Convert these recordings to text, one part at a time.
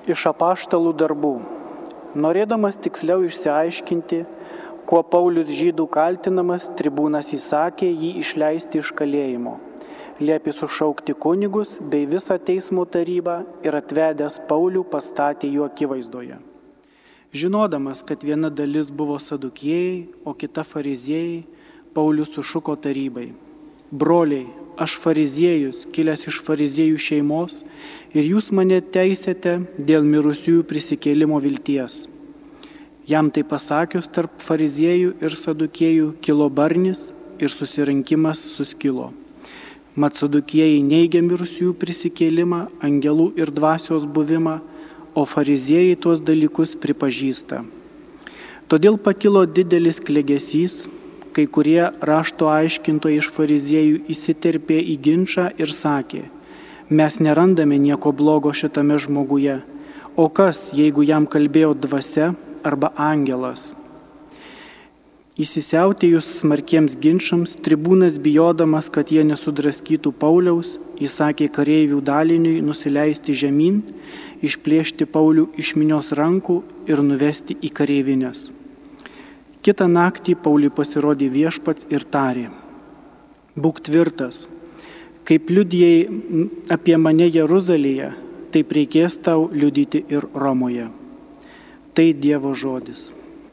Iš apaštalų darbų. Norėdamas tiksliau išsiaiškinti, kuo Paulius žydų kaltinamas, tribūnas įsakė jį išleisti iš kalėjimo. Liepė sušaukti kunigus bei visą teismo tarybą ir atvedęs Paulių pastatė jų akivaizdoje. Žinodamas, kad viena dalis buvo sadukiejai, o kita fariziejai, Paulius sušuko tarybai: broliai, aš fariziejus, kilęs iš fariziejų šeimos, ir jūs mane teisėte dėl mirusiųjų prisikėlimo vilties. Jam tai pasakius, tarp fariziejų ir sadukiejų kilo barnis ir susirinkimas suskilo. Mat sadukiejai neigia mirusiųjų prisikėlimą, angelų ir dvasios buvimą, o fariziejai tuos dalykus pripažįsta. Todėl pakilo didelis klegesys, kai kurie rašto aiškintojai iš fariziejų įsiterpė į ginčą ir sakė: mes nerandame nieko blogo šitame žmoguje, o kas, jeigu jam kalbėjo dvasia arba angelas? Įsisiautėjus smarkiems ginčams, tribūnas bijodamas, kad jie nesudraskytų Pauliaus, įsakė kareivių daliniui nusileisti žemyn, išplėšti Paulių iš minios rankų ir nuvesti į kareivinės. Kitą naktį Pauliui pasirodė Viešpats ir tarė: būk tvirtas, kaip liudijai apie mane Jeruzalėje, taip reikės tau liudyti ir Romoje. Tai Dievo žodis.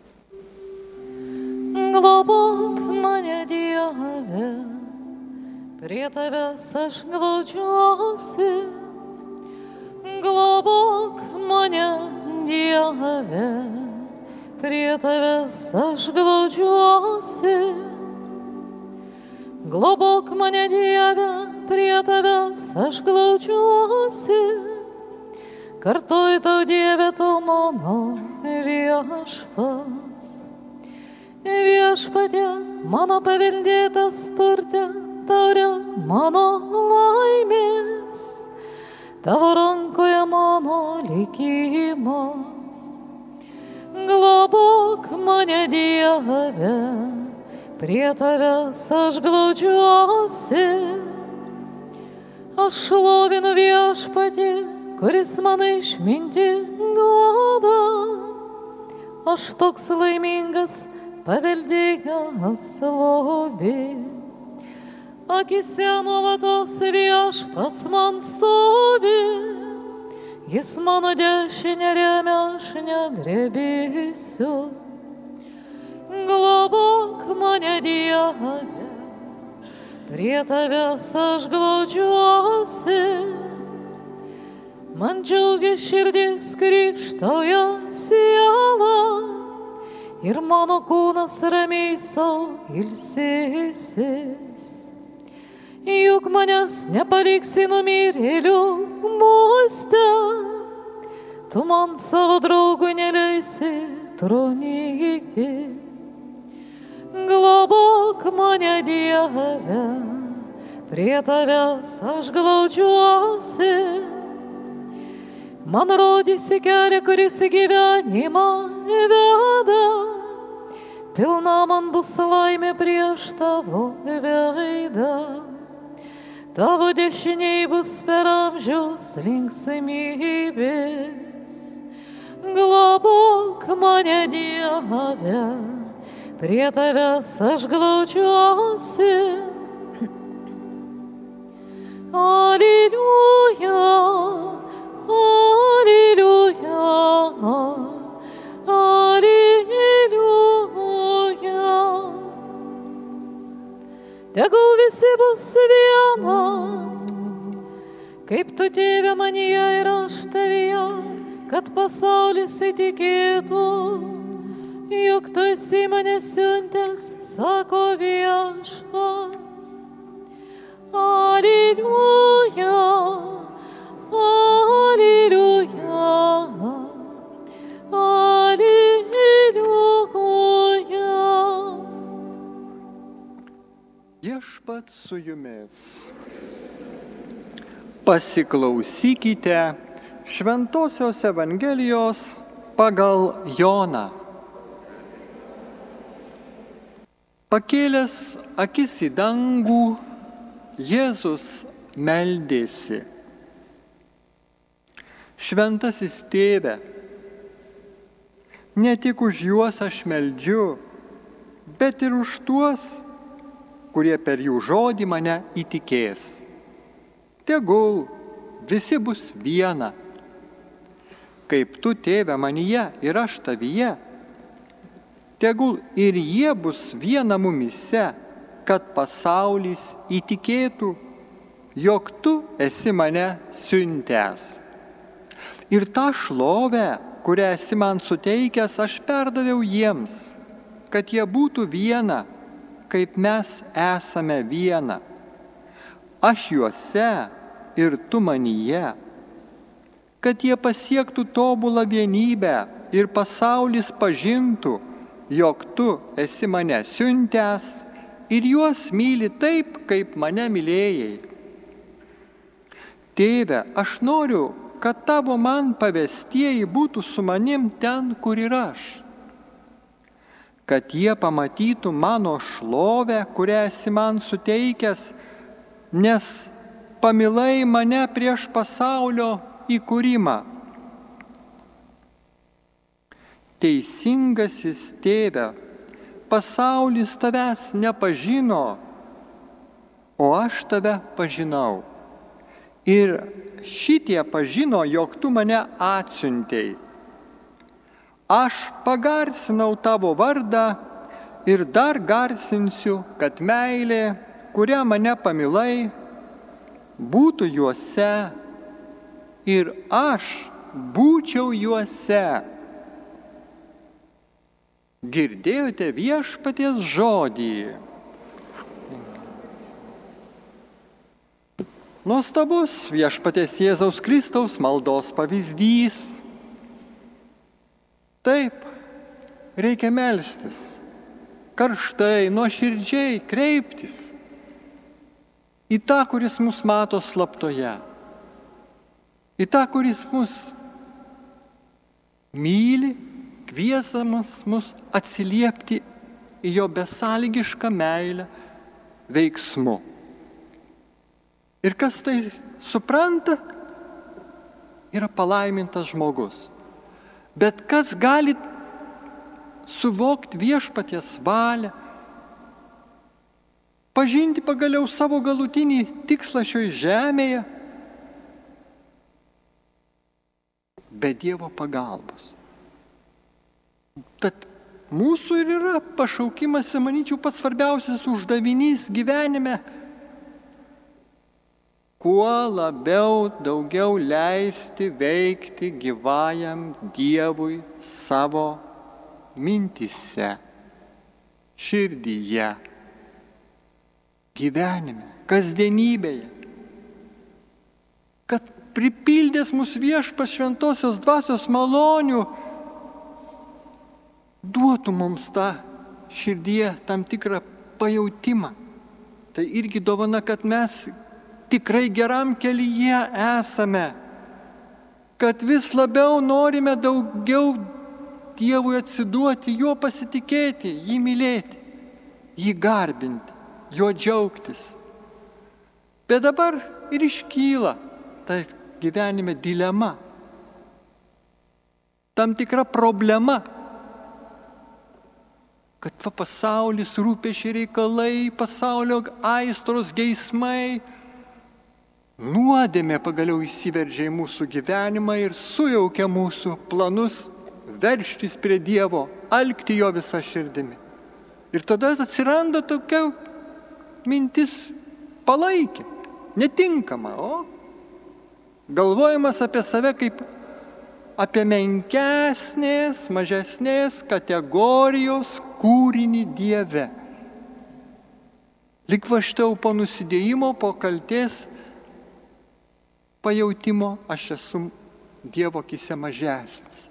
Globok mane, Dieve, prie tavęs aš glaudžiuosi. Globok mane, Dieve, prie tavęs aš glaudžiuosi. Globok mane, Dieve, prie tavęs aš glaudžiuosi. Kartuoju tau, Dieve, tu mano viešpats. Viešpatie, mano paveldėtas turte, taurė mano laimės, tavo rankoje mano likimas. Globok mane, Dieve, prie tavęs aš glaudžiuosi. Aš šlovinu Viešpatį, kuris man išmintį duoda. Aš toks laimingas, paveldėjęs lobį. Akise nuolatos Viešpats man stovi, jis mano dešinę remia, aš nedrebėsiu. Globok mane, Dieve, prie tavęs aš glaudžiuosi. Man džiaugia širdis, krykštauja siela, ir mano kūnas ramiai sau ilsėsis. Juk manęs nepaliksi numirėlių būste, tu man savo draugų neleisi tronyti. Globok mane, Dieve, prie tavęs aš glaudžiuosi. Man rodysi kelią, kuris į gyvenimą veda. Pilna man bus laimė prieš tavo veidą. Tavo dešiniai bus per amžius linksmybės. Globok mane, Dieve, prie tavęs aš glaudžiuosi. Aleliuja, aleliuja, aleliuja. Tegul visi bus viena, kaip tu, Tėve, manyje ir aš tavyje, kad pasaulis įtikėtų, jog tu esi mane siuntęs, sako Viešpats. Aleliuja, aleliuja, aleliuja. Viešpats su jumis. Pasiklausykite Šventosios Evangelijos pagal Joną. Pakėlęs akis į dangų, Jėzus meldėsi: Šventasis Tėve, ne tik už juos aš meldžiu, bet ir už tuos, kurie per jų žodį mane įtikės. Tegul visi bus viena, kaip tu, Tėve, manyje ir aš tavyje. Tegul ir jie bus viena mumyse, kad pasaulis įtikėtų, jog tu esi mane siuntęs. Ir tą šlovę, kurią esi man suteikęs, aš perdaviau jiems, kad jie būtų viena, kaip mes esame viena. Aš juose ir tu manyje, kad jie pasiektų tobulą vienybę ir pasaulis pažintų, jog tu esi mane siuntęs ir juos myli taip, kaip mane mylėjai. Tėve, aš noriu, kad tavo man pavestieji būtų su manim ten, kur ir aš. Kad jie pamatytų mano šlovę, kurią esi man suteikęs, nes pamilai mane prieš pasaulio įkūrimą. Teisingasis Tėve, pasaulis tavęs nepažino, o aš tave pažinau. Ir šitie pažino, jog tu mane atsiuntei. Aš pagarsinau tavo vardą ir dar garsinsiu, kad meilė, kurią mane pamilai, būtų juose ir aš būčiau juose. Girdėjote Viešpaties žodį. Nuostabus Viešpaties Jėzaus Kristaus maldos pavyzdys. Taip, reikia melstis, karštai, nuoširdžiai kreiptis į tą, kuris mus mato slaptoje, į tą, kuris mus myli, kviesdamas mus atsiliepti į jo besąlygišką meilę veiksmu. Ir kas tai supranta, yra palaimintas žmogus. Bet kas gali suvokti Viešpaties valią, pažinti pagaliau savo galutinį tikslą šioje žemėje, be Dievo pagalbos. Tad mūsų ir yra pašaukimas, manyčiau, pats svarbiausias uždavinys gyvenime, kuo labiau daugiau leisti veikti gyvajam Dievui savo mintyse, širdyje, gyvenime, kasdienybėje. Kad pripildęs mus Viešpats šventosios dvasios malonių, duotų mums tą širdyje tam tikrą pajautimą. Tai irgi dovana, kad mes tikrai geram kelyje esame, kad vis labiau norime daugiau Dievui atsiduoti, juo pasitikėti, jį mylėti, jį garbinti, juo džiaugtis. Bet dabar ir iškyla ta gyvenime dilema, tam tikra problema, kad pasaulis, rūpesčiai, reikalai, pasaulio aistros, geismai, nuodėmė pagaliau įsiveržia į mūsų gyvenimą ir sujaukia mūsų planus veržtis prie Dievo, alkti jo visą širdimi. Ir tada atsiranda tokia mintis palaikė, netinkama, o galvojimas apie save kaip apie menkesnės, mažesnės kategorijos kūrinį Dieve. Lyg vaštau po nusidėjimo, po kaltės pajautimo, aš esu Dievo akyse mažesnis.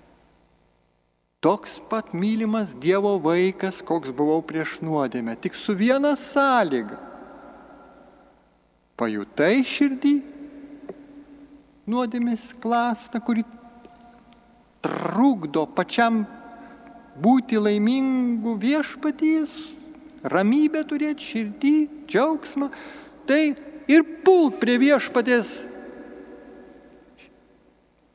Toks pat mylimas Dievo vaikas, koks buvau prieš nuodėmę, tik su viena sąlyga. Pajutai širdį nuodėmės klastą, kuri trukdo pačiam būti laimingu Viešpaties, ramybę turėti širdį, džiaugsmą, tai ir pult prie Viešpaties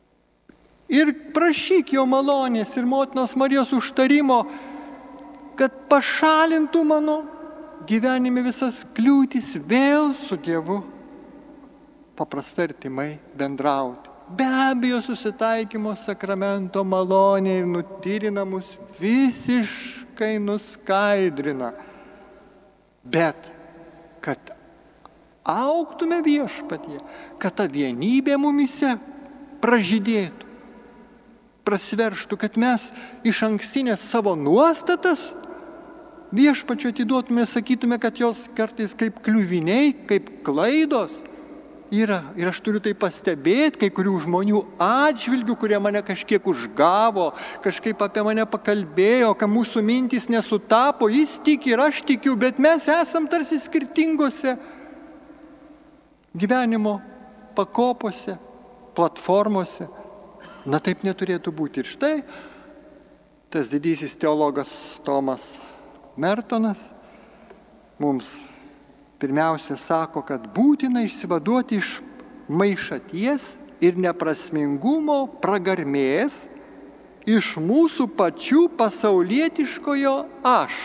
ir prašyk jo malonės ir motinos Marijos užtarimo, kad pašalintų mano gyvenime visas kliūtis vėl su Dievu paprastai artimai bendrauti. Be abejo, susitaikymo sakramento malonė ir nutyrina mus visiškai nuskaidrina. Bet, kad augtume viešpatyje, kad ta vienybė mumise pražydėtų, prasiverštų, kad mes iš ankstinės savo nuostatas viešpačiu atiduotume ir sakytume, kad jos kartais kaip kliuviniai, kaip klaidos yra. Ir aš turiu tai pastebėti kai kurių žmonių atžvilgių, kurie mane kažkiek užgavo, kažkaip apie mane pakalbėjo, kad mūsų mintys nesutapo, jis tiki ir aš tikiu, bet mes esam tarsi skirtingose gyvenimo pakopose, platformose. Na taip neturėtų būti. Ir štai tas didysis teologas Tomas Mertonas mums pirmiausia sako, kad būtina išsivaduoti iš maišaties ir neprasmingumo pragarmės, iš mūsų pačių pasaulietiškojo aš.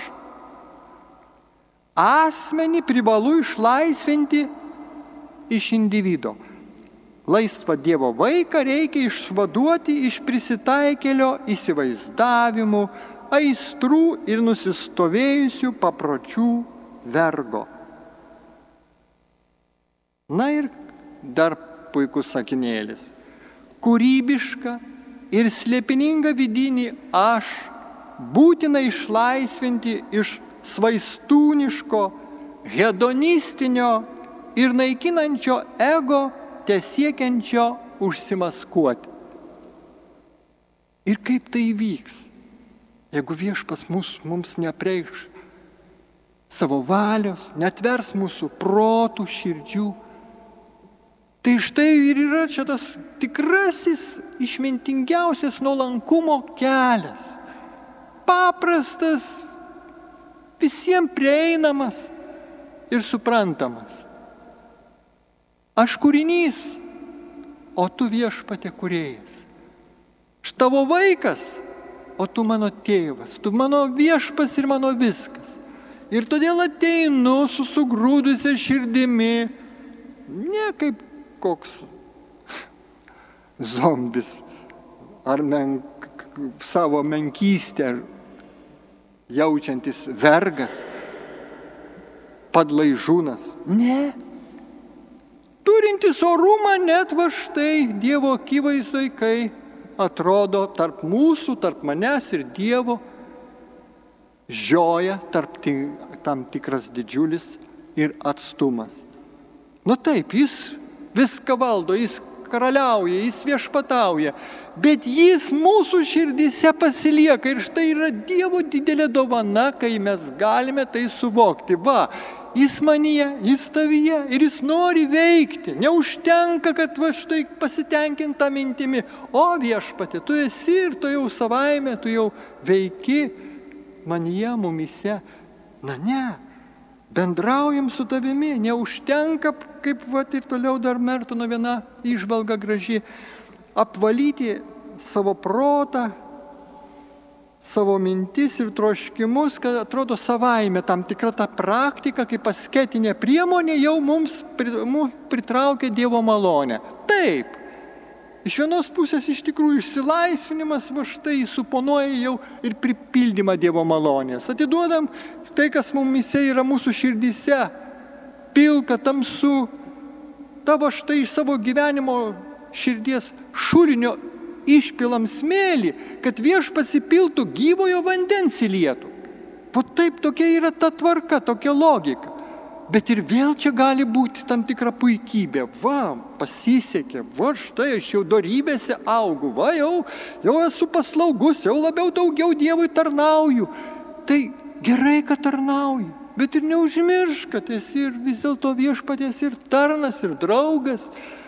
Asmenį privalu išlaisvinti iš individo. Laisvą Dievo vaiką reikia išvaduoti iš prisitaikėlio įsivaizdavimų, aistrų ir nusistovėjusių papročių vergo. Na ir dar puikus sakinėlis. Kūrybišką ir slėpiningą vidinį aš būtina išlaisvinti iš svaistūniško, hedonistinio ir naikinančio ego, tesiekiančio užsimaskuoti. Ir kaip tai įvyks, jeigu viešpas mums nepreikš savo valios, netvers mūsų protų, širdžių. Tai štai ir yra čia tas tikrasis, išmintingiausias nuolankumo kelias. Paprastas, visiems prieinamas ir suprantamas. Aš kūrinys, o tu viešpatie kūrėjas. Aš tavo vaikas, o tu mano tėvas, tu mano viešpas ir mano viskas. Ir todėl ateinu su sugrūdusia širdimi, ne kaip koks zombis ar savo menkystę jaučiantis vergas, padlaižūnas. Ne. Turintis orumą net va štai Dievo akivaizdoj, kai atrodo tarp mūsų, tarp manęs ir Dievo žioja tam tikras didžiulis ir atstumas. Nu taip, jis viską valdo, jis karaliauja, jis viešpatauja, bet jis mūsų širdise pasilieka ir štai yra Dievo didelė dovana, kai mes galime tai suvokti. Va, jis manyje, jis tavyje ir jis nori veikti. Neužtenka, kad va štai pasitenkinta mintimi. O viešpatie, tu esi ir tu jau savaime, tu jau veiki manyje, mumise. Na ne, bendraujam su tavimi, neužtenka, kaip va ir toliau dar Mertono viena įžvalga graži, apvalyti savo protą, savo mintis ir troškimus, kad atrodo savaime tam tikra ta praktika, kaip asketinė priemonė jau mums pritraukia Dievo malonę. Taip, iš vienos pusės iš tikrųjų išsilaisvinimas va štai suponuoja jau ir pripildymą Dievo malonės. Atiduodam tai, kas mumise yra mūsų širdyse, pilka, tamsu, tavo štai iš savo gyvenimo širdies šulinio išpilam smėlį, kad viešpats įpiltų gyvojo vandens į lietų. O taip, tokia yra ta tvarka, tokia logika. Bet ir vėl čia gali būti tam tikra puikybė. Va, pasisekė, va štai aš jau dorybėse augu, va jau esu paslaugus, jau labiau daugiau Dievui tarnauju. Tai gerai, kad tarnauji, bet ir neužmiršk, kad esi ir vis dėlto viešpaties ir tarnas, ir draugas.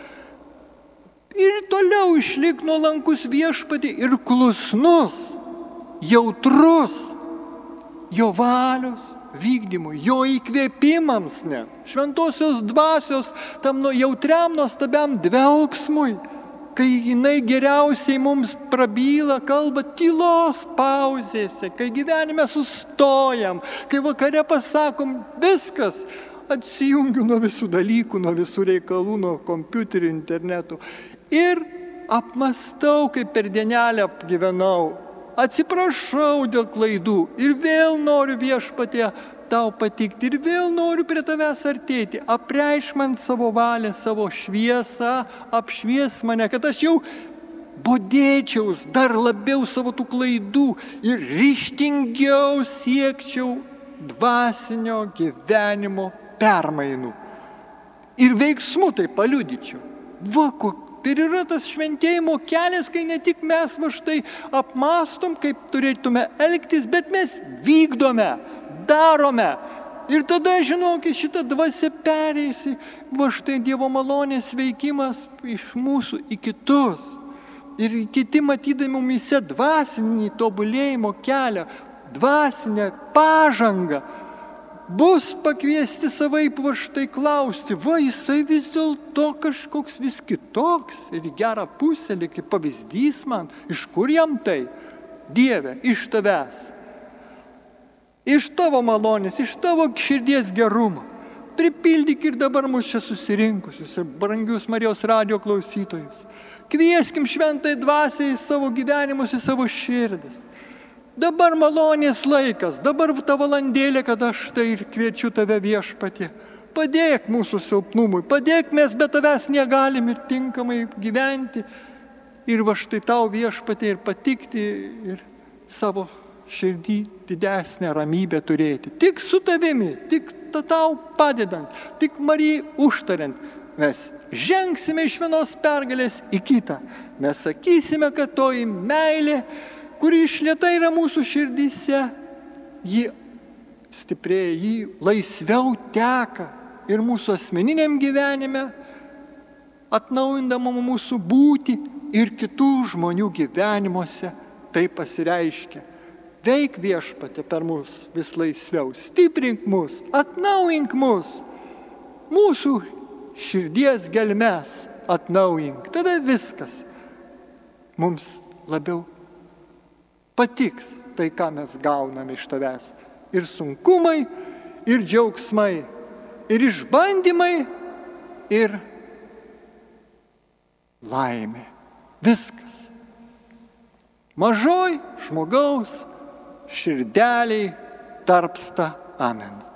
Ir toliau išlik nuolankus viešpatį ir klusnus, jautrus jo valios vykdymui, jo įkvėpimams net, šventosios dvasios tam jautriam, nuostabiam dvelksmui. kai jinai geriausiai mums prabyla, kalba tylos pauzėse, kai gyvenime sustojam, kai vakare pasakom viskas, atsijungiu nuo visų dalykų, nuo visų reikalų, nuo kompiuterių, internetų ir apmastau, kaip per dienelę apgyvenau, atsiprašau dėl klaidų ir vėl noriu Viešpatie tau patikti ir vėl noriu prie tavęs artėti. Apreišk man savo valią, savo šviesą, apšvies mane, kad aš jau bodėčiaus dar labiau savo tų klaidų ir ryžtingiau siekčiau dvasinio gyvenimo permainų. Ir veiksmų tai paliudyčiau. Tai yra tas šventėjimo kelias, kai ne tik mes va štai apmastom, kaip turėtume elgtis, bet mes vykdome, darome. Ir tada, žinokit, šitą dvasią pereisi, va štai Dievo malonės veikimas iš mūsų į kitus. Ir kiti matydami mumise dvasinį tobulėjimo kelią, dvasinę pažangą, bus pakviesti savaip va štai klausti, va jisai vis dėlto kažkoks vis kitoks ir į gerą pusę, kaip pavyzdys man, iš kur jam tai? Dieve, iš tavęs. Iš tavo malonės, iš tavo širdies gerumo. Pripildyk ir dabar mus čia susirinkusius ir brangius Marijos radijo klausytojus. Kvieskim šventai dvasiai į savo gyvenimus, į savo širdis. Dabar malonės laikas, dabar ta valandėlė, kad aš tai ir kviečiu tave Viešpatie. Padėk mūsų silpnumui, padėk, mes be tavęs negalim ir tinkamai gyventi. Ir va štai tau Viešpatie ir patikti ir savo širdį didesnę ramybę turėti. Tik su tavimi, tik tau padedant, tik Marijai užtariant. Mes žengsime iš vienos pergalės į kitą. Mes sakysime, kad toji meilė, kuri išlieta yra mūsų širdyse, ji stiprėja, ji laisviau teka ir mūsų asmeniniam gyvenime, atnaujindama mūsų būtį ir kitų žmonių gyvenimuose tai pasireiškia. Veik Viešpatie per mus vis laisviau, stiprink mus, atnaujink mus, mūsų širdies gelmes atnaujink, tada viskas mums labiau patiks tai, ką mes gauname iš tavęs. Ir sunkumai, ir džiaugsmai, ir išbandymai, ir laimė. Viskas. Mažoj žmogaus širdeliai tarpsta. Amen.